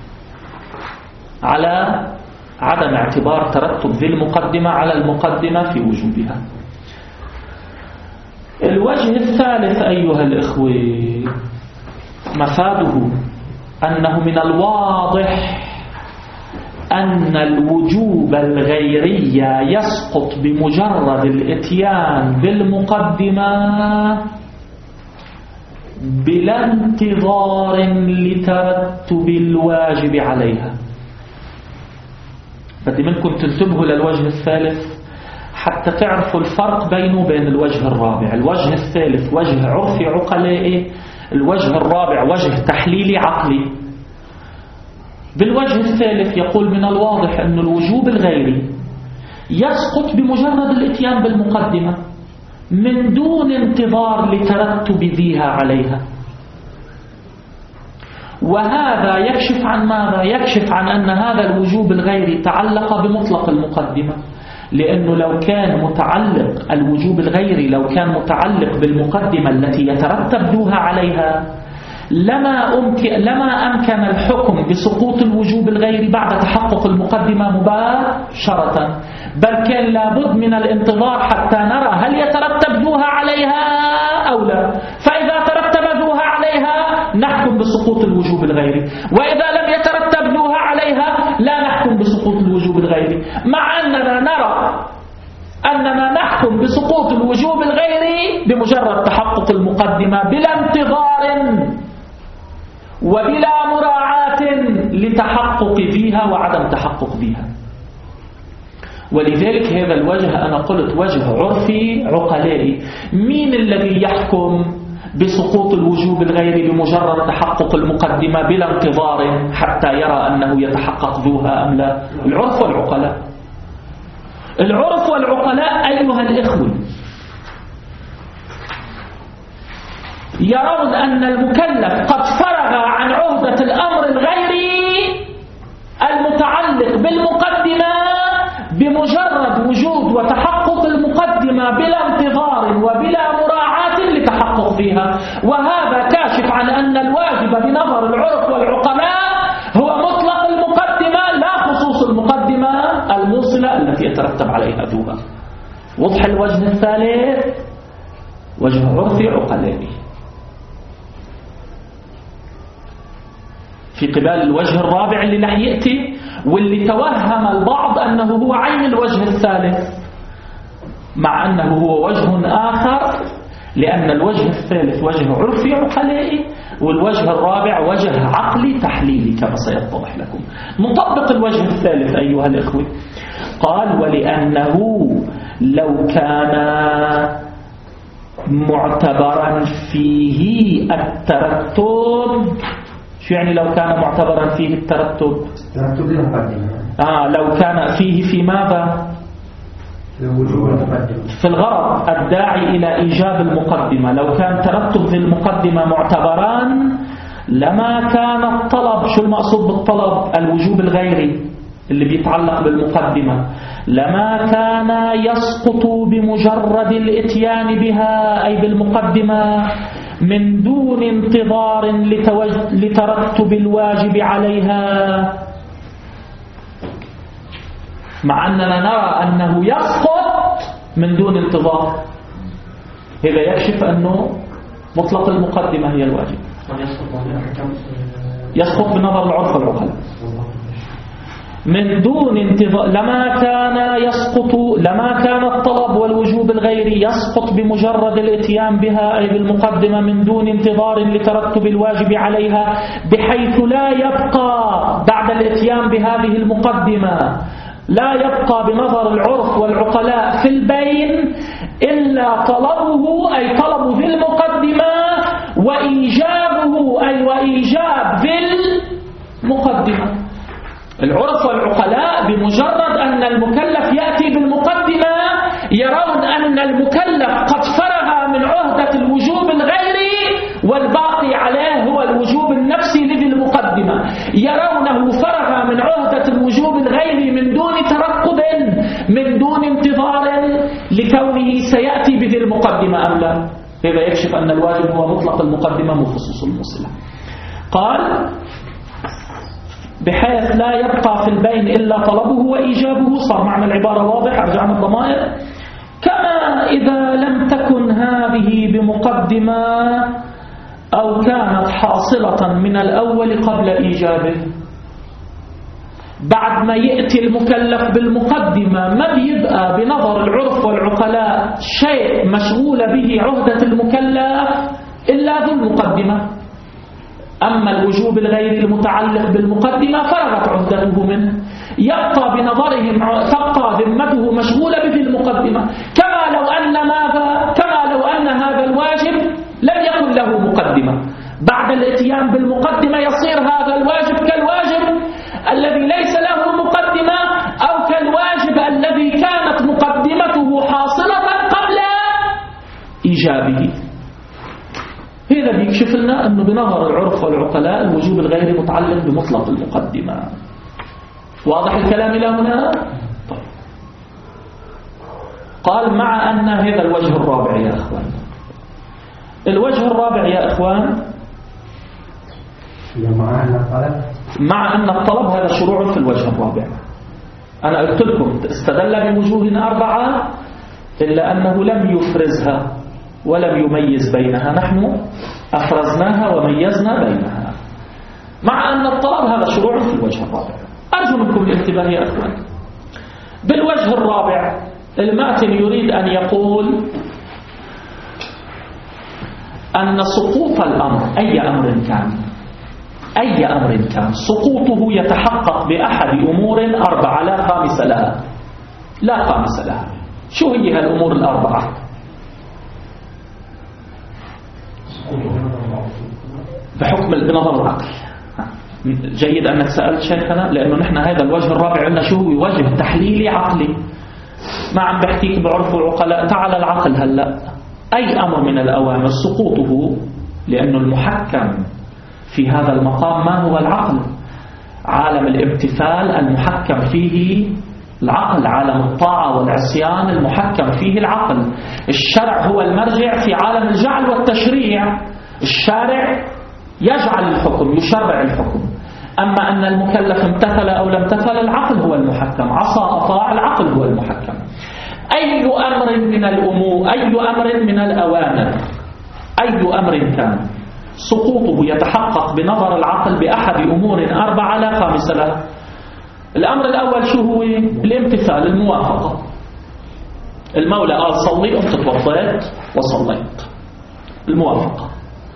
على عدم اعتبار ترتب ذي المقدمة على المقدمة في وجوبها. الوجه الثالث أيها الإخوة مفاده أنه من الواضح أن الوجوب الغيري يسقط بمجرد الاتيان بالمقدمة بلا انتظار لترتب الواجب عليها. بدي منكم تنتبهوا للوجه الثالث حتى تعرفوا الفرق بينه وبين الوجه الرابع. الوجه الثالث وجه عرفي عقلائي، الوجه الرابع وجه تحليلي عقلي. بالوجه الثالث يقول من الواضح أن الوجوب الغيري يسقط بمجرد الاتيان بالمقدمة من دون انتظار لترتب ذيها عليها. وهذا يكشف عن ماذا؟ يكشف عن أن هذا الوجوب الغيري تعلق بمطلق المقدمة، لأنه لو كان متعلق الوجوب الغيري لو كان متعلق بالمقدمة التي يترتب ذوها عليها لما أمكن الحكم بسقوط الوجوب الغيري بعد تحقق المقدمة مباشرة، بل كان لابد من الانتظار حتى نرى هل يترتب ذوها عليها أو لا. فإذا ترتب ذوها عليها نحكم بسقوط الوجوب الغيري، وإذا لم يترتب ذوها عليها لا نحكم بسقوط الوجوب الغيري، مع أننا نرى أننا نحكم بسقوط الوجوب الغيري بمجرد تحقق المقدمة بلا انتظار وبلا مراعاة لتحقق ذيها وعدم تحقق ذيها. ولذلك هذا الوجه أنا قلت وجه عرفي عقلائي. مين الذي يحكم بسقوط الوجوب الغيري بمجرد تحقق المقدمة بلا انتظار حتى يرى أنه يتحقق ذوها أم لا؟ العرف والعقلاء. العرف والعقلاء أيها الإخوة يرون أن المكلف قد فرغ عن عهدة الأمر الغيري المتعلق بالمقدمة بمجرد وجود وتحقق المقدمة بلا انتظار وبلا مراعاة لتحقق فيها. وهذا كاشف عن أن الواجب بنظر العرف والعقلاء هو مطلق المقدمة لا خصوص المقدمة الموصلة التي يترتب عليها ذوها. وضح الوجه الثالث وجه عرفي عقلائي في قبال الوجه الرابع اللي رح يأتي، واللي توهم البعض أنه هو عين الوجه الثالث مع أنه هو وجه آخر، لأن الوجه الثالث وجه عرفي عقلائي والوجه الرابع وجه عقلي تحليلي كما سيتضح لكم. نطبق الوجه الثالث أيها الإخوة. قال ولأنه لو كان معتبرا فيه الترتب. شو يعني لو كان معتبرا فيه الترتب؟ ترتب المقدمة. لو كان فيه في ماذا؟ في الغرض الداعي إلى إيجاب المقدمة. لو كان ترتب ذي المقدمة معتبران لما كان الطلب، شو المقصود بالطلب؟ الوجوب الغيري اللي بيتعلق بالمقدمة، لما كان يسقط بمجرد الاتيان بها أي بالمقدمة من دون انتظار لترتب الواجب عليها، مع أننا نرى أنه يسقط من دون انتظار. هذا يكشف أنه مطلق المقدمة هي الواجب. يسقط بنظر العرف والعقلاء من دون انتظار. لما كان الطلب والوجوب الغيري يسقط بمجرد الاتيان بها أي بالمقدمة من دون انتظار لترتب الواجب عليها، بحيث لا يبقى بعد الاتيان بهذه المقدمة لا يبقى بنظر العرف والعقلاء في البين إلا طلبه أي طلب ذي المقدمة وإيجابه أي وإيجاب ذي المقدمة. العرف والعقلاء بمجرد أن المكلف يأتي بالمقدمة يرون أن المكلف قد فرغ من عهدة الوجوب الغيري والباقي عليه هو الوجوب النفسي لذي المقدمة. يرونه فرغ من عهدة الوجوب الغيري من دون ترقب من دون انتظار لكونه سيأتي بذي المقدمة أم لا. هذا يكشف أن الواجب هو مطلق المقدمة مخصوص الموصلة. قال بحيث لا يبقى في البين إلا طلبه وإيجابه. صار معنى العبارة واضح. أرجعنا الضمائر. كما إذا لم تكن هذه بمقدمة أو كانت حاصلة من الأول قبل إيجابه. بعد ما يأتي المكلف بالمقدمة ما بيبقى بنظر العرف والعقلاء شيء مشغول به عهدة المكلف إلا ذو المقدمة. أما الوجوب الغيري المتعلق بالمقدمة فرغت عهدته منه، يبقى بنظرهم تبقى ذمته مشغولة به المقدمة، كما لو أن هذا الواجب لم يكن له مقدمة. بعد الاتيان بالمقدمة يصير هذا الواجب كالواجب إيجابه. هذا بيكشف لنا أنه بنظر العرف والعقلاء الوجوب الغير متعلق بمطلق المقدمة. واضح الكلام إلى هنا؟ طيب. قال مع أن هذا الوجه الرابع يا أخوان. الوجه الرابع يا أخوان مع أن الطلب هذا شروع في الوجه الرابع. أنا قلت لكم استدل بوجوه 4 إلا أنه لم يفرزها ولم يميز بينها، نحن أفرزناها وميزنا بينها. مع أن الطلب هذا شروع في الوجه الرابع. أرجو منكم الانتباه يا أخوان. بالوجه الرابع الماتن يريد أن يقول أن سقوط الأمر أي أمر كان سقوطه يتحقق بأحد أمور 4 لا خامس لها. شو هي هالأمور 4؟ بحكم بنظر العقل. جيد أنك سألت شيخنا، لأنه نحن هذا الوجه الرابع عندنا شو هو؟ وجه تحليلي عقلي. ما عم بحكيك بعرف العقلاء، تعال العقل هلأ. أي أمر من الأوامر سقوطه، لأنه المحكم في هذا المقام ما هو العقل؟ عالم الامتثال المحكم فيه العقل، عالم الطاعة والعصيان المحكم فيه العقل. الشرع هو المرجع في عالم الجعل والتشريع. الشارع يجعل الحكم، يشرع الحكم. أما أن المكلف امتثل أو لم امتثل العقل هو المحكم، عصى أطاع العقل هو المحكم. أي أمر من الأمور، أي أمر من الأوامر، أي أمر كان سقوطه يتحقق بنظر العقل بأحد أمور 4 لا خامس لها. الأمر الأول شو هو؟ الامتثال، الموافقة. المولى قال صلي، قمت توضيت وصليت، الموافقة.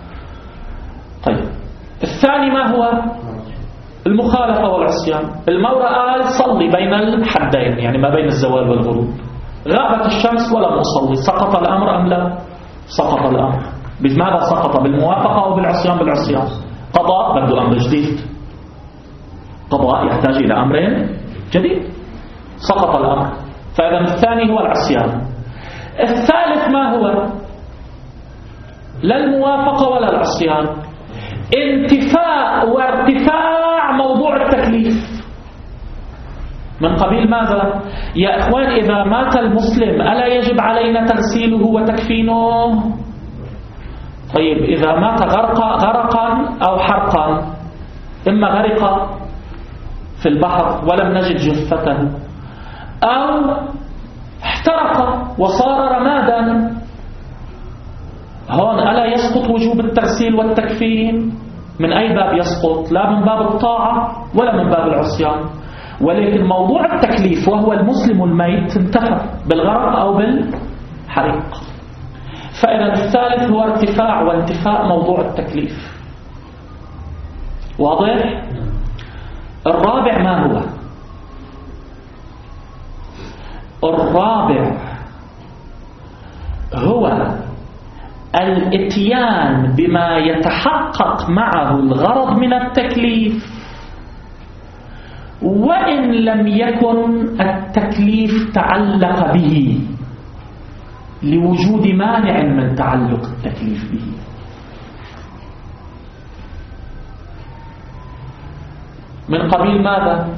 طيب الثاني ما هو؟ المخالفة والعصيان. المولى قال صلي بين الحدين، يعني ما بين الزوال والغروب. غابت الشمس ولم أصلي، سقط الأمر أم لا؟ سقط الأمر. بماذا سقط؟ بالموافقة أو بالعصيان؟ بالعصيان. قضاء بده أمر جديد، قضاء يحتاج إلى أمر جديد، سقط الأمر. فإذا الثاني هو العصيان. الثالث ما هو؟ لا الموافقة ولا العصيان، انتفاء وارتفاع موضوع التكليف. من قبيل ماذا؟ يا إخوان إذا مات المسلم ألا يجب علينا تغسيله وتكفينه؟ طيب إذا مات غرقا أو حرقا، إما غرق في البحر ولم نجد جثته، أو احترق وصار رمادا، هون ألا يسقط وجوب التغسيل والتكفين؟ من أي باب يسقط؟ لا من باب الطاعة ولا من باب العصيان. ولكن موضوع التكليف وهو المسلم الميت انتفى بالغرق أو بالحريق. فإذا الثالث هو ارتفاع وانتفاء موضوع التكليف. واضح؟ الرابع ما هو؟ الرابع هو الاتيان بما يتحقق معه الغرض من التكليف، وإن لم يكن التكليف تعلق به لوجود مانع من تعلق التكليف به. من قبيل ماذا؟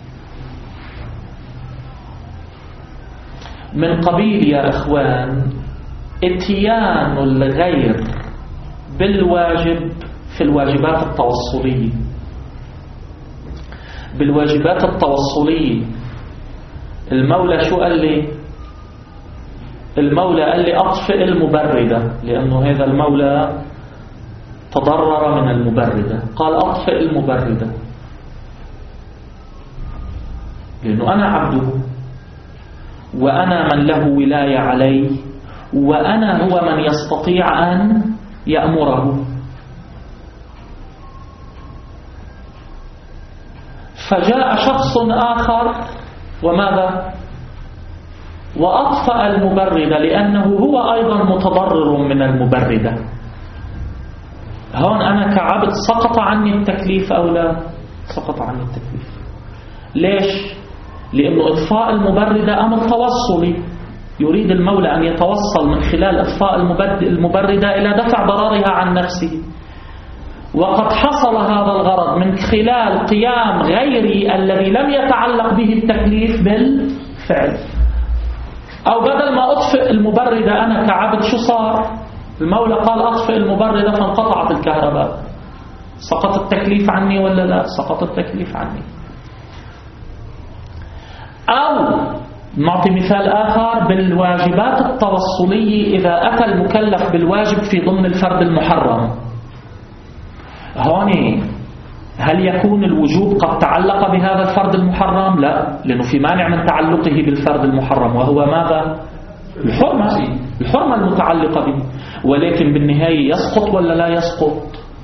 من قبيل يا إخوان اتيان الغير بالواجب في الواجبات التوصلية. بالواجبات التوصلية المولى شو قال لي؟ المولى قال لي أطفئ المبردة، لأنه هذا المولى تضرر من المبردة. قال أطفئ المبردة لأنه أنا عبده وأنا من له ولاية عليه، وأنا هو من يستطيع أن يأمره. فجاء شخص آخر وماذا؟ وأطفأ المبردة لأنه هو أيضا متضرر من المبردة. هون أنا كعبد سقط عني التكليف أو لا؟ سقط عني التكليف. ليش؟ لأنه إطفاء المبردة أمر توصلي، يريد المولى أن يتوصل من خلال إطفاء المبردة إلى دفع ضررها عن نفسه، وقد حصل هذا الغرض من خلال قيام غيري الذي لم يتعلق به التكليف بالفعل. أو بدل ما أطفئ المبردة أنا كعبد شو صار؟ المولى قال أطفئ المبردة فانقطعت الكهرباء، سقط التكليف عني ولا لا؟ سقط التكليف عني. أو نعطي مثال آخر بالواجبات التوصلية، إذا أتى المكلف بالواجب في ضمن الفرد المحرم، هون هل يكون الوجوب قد تعلق بهذا الفرد المحرم؟ لا، لأنه في مانع من تعلقه بالفرد المحرم، وهو ماذا؟ الحرمة المتعلقة به. ولكن بالنهاية يسقط ولا لا يسقط؟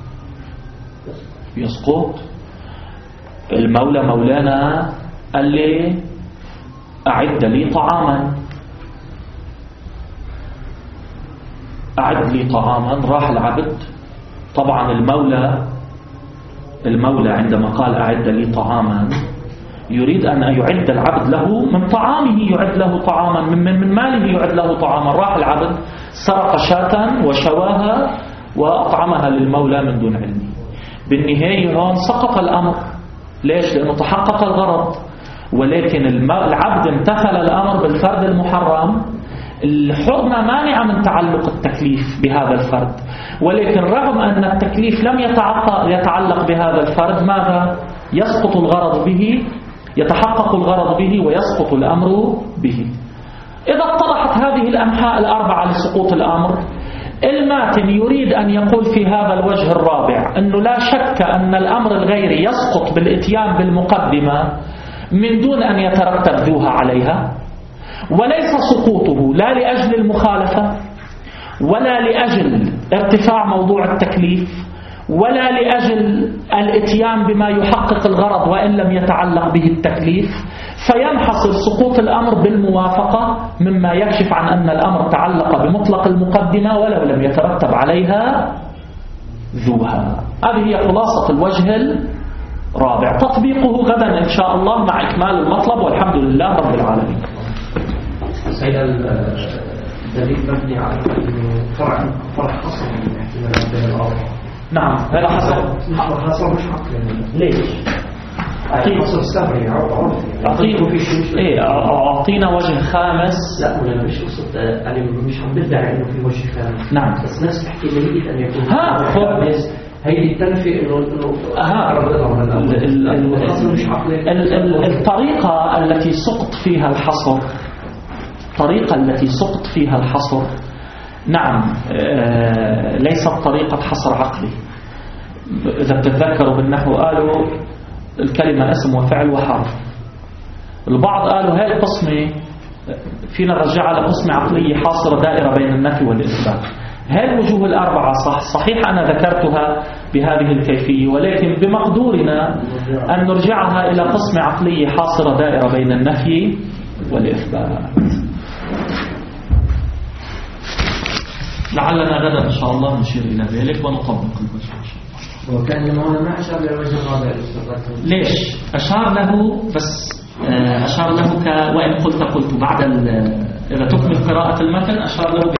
يسقط. المولى مولانا قال لي أعد لي طعاما، أعد لي طعاما، راح العبد. طبعا المولى عندما قال أعد لي طعاما يريد أن يعد العبد له من طعامه، يعد له طعاما من ماله، يعد له طعاما. راح العبد سرق شاة وشواها وأطعمها للمولى من دون علمه. بالنهاية هون سقط الأمر. ليش؟ لأنه تحقق الغرض، ولكن العبد امتثل الأمر بالفرد المحرم. الحرمة مانعة من تعلق التكليف بهذا الفرد، ولكن رغم أن التكليف لم يتعلق بهذا الفرد، ماذا؟ يسقط الغرض به، يتحقق الغرض به ويسقط الأمر به. إذا اتضحت هذه الأنحاء الأربعة لسقوط الأمر، الماتن يريد أن يقول في هذا الوجه الرابع أنه لا شك أن الأمر الغيري يسقط بالإتيان بالمقدمة من دون أن يترتب ذوها عليها، وليس سقوطه لا لأجل المخالفة ولا لأجل ارتفاع موضوع التكليف ولا لأجل الاتيان بما يحقق الغرض وإن لم يتعلق به التكليف، فينحصر سقوط الأمر بالموافقة مما يكشف عن أن الأمر تعلق بمطلق المقدمة ولو لم يترتب عليها ذوها. هذه هي خلاصة الوجه الرابع، تطبيقه غدا إن شاء الله مع إكمال المطلب، والحمد لله رب العالمين. سيد الدليل مبني على أنه فرع حصر من احتمالات بين الأربعة. نعم هذا حصر مش عقل. ليش؟ حصر سهري أعطينا وجه خامس. لا أنا مش قصد، أنا مش عم بدعي إنه في وجه خامس. نعم بس نفس احتمالية أن يكون خامس هي التنفي إنه الطريقة التي سقط فيها الحصر، الطريقة التي سقط فيها الحصر نعم ليست طريقة حصر عقلي. إذا بتتذكروا بالنحو قالوا الكلمة اسم وفعل وحرف، البعض قالوا هاي القسمة فينا نرجعها لقسمة عقلية حاصرة دائرة بين النفي والإثبات. هاي الوجوه الأربعة صحيح أنا ذكرتها بهذه الكيفية، ولكن بمقدورنا أن نرجعها إلى قسمة عقلية حاصرة دائرة بين النفي والإثبات. لعلنا غدا إن شاء الله نشير إلى ذلك ونطبق الوجه إن شاء الله. وكان المولى ما أشار للوجه الرابع. ليش؟ أشار له، بس أشار له وإن قلت بعد إذا تكمل قراءة المتن أشار له